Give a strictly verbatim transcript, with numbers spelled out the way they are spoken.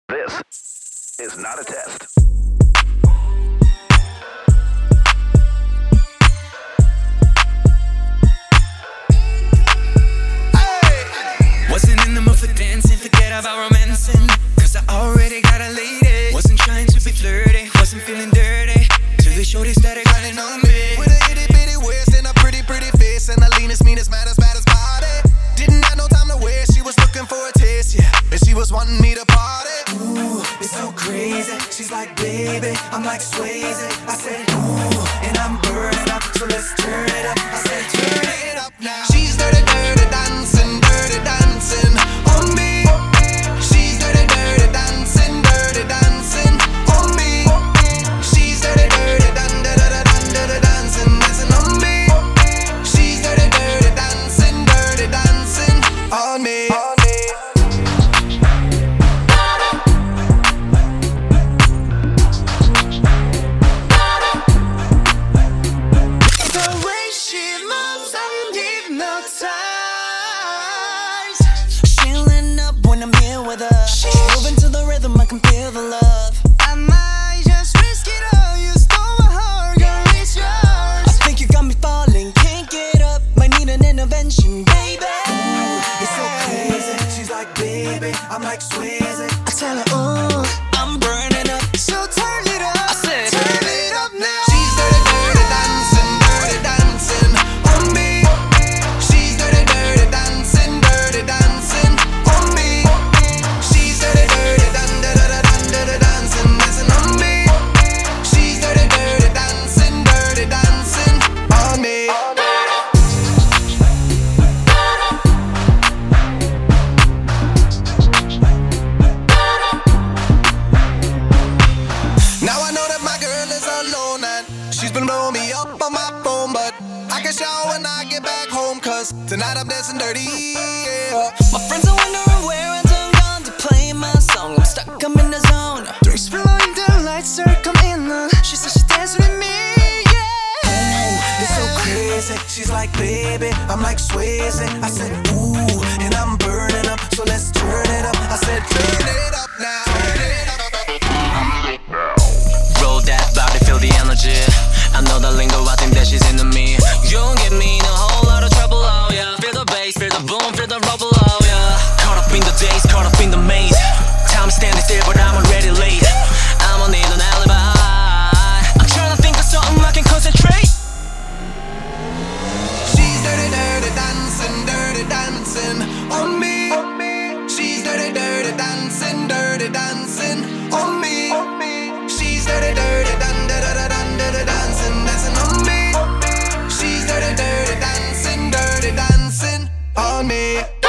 This is not a test. Wasn't in the mood for dancing, forget about romancing, cause I already got a lady. Wasn't trying to be flirty, wasn't feeling dirty, till the shorty started grinding on me. With a itty bitty waist and a pretty pretty face, and a leanest, meanest, maddest, baddest body. Didn't have no time to waste, she was looking for a taste, yeah, and she was wanting me to party. Ooh, it's so crazy, she's like, baby, I'm like Swayze. I said, ooh, and I'm burning up, so let's turn it up. I said, turn it up now. She's dirty, dirty dancing, dirty dancing on me. She's dirty, dirty dancing, dirty dancing on me. She's dirty, dirty dan da da da dan da da dancing, dancing on me. She's dirty, dirty dancing, dirty dancing on me. The way she moves, I'm hypnotized. Chilling up when I'm here with her. She's moving to the rhythm, I can feel the love. I might just risk it all. You stole my heart, girl, it's yours. I think you got me falling, can't get up. Might need an intervention, baby. Ooh, it's so crazy. She's like, baby, I'm like Swayze. I tell her, ooh, I'm burning up, so turn it up. I said, turn it up now. She's dirty, dirty dancing, dirty dancing on me. She's dirty, dirty dancing, dirty dancing on me. She's dirty, dirty dan da da da dan da da dancing, dancing on me. She's dirty, dirty dancing, dirty dancing on me. Now I know that my girl is alone and she's been blowing me up on my phone, but I can shower when I get back home, cause tonight I'm dancing dirty, yeah. My friends are wondering where I'm gone to play my song. I'm stuck, I'm in the zone. Drinks flowing, the lights are coming on. She said she's dancing with me, yeah. Ooh, it's so crazy. She's like, baby, I'm like Swayze. I said, ooh, and I'm burning up, so let's turn it up. I said, turn it up now. Turn it up. Roll that body, feel the energy. I know the lingo, I think that she's into me. You don't get me in a whole lot of trouble, oh yeah. Feel the bass, feel the boom, feel the rubble, oh yeah. Caught up in the days, caught up in the maze. Time standing still, but I'm already late. I'ma need an alibi. I'm trying to think of something I can concentrate. She's dirty, dirty dancing, dirty dancing on me. She's dirty, dirty dancing, dirty dancing on me. She's dirty, dirty dan da da da dan da da dancing, dancing on me. She's dirty, dirty dancing, dirty dancing on me.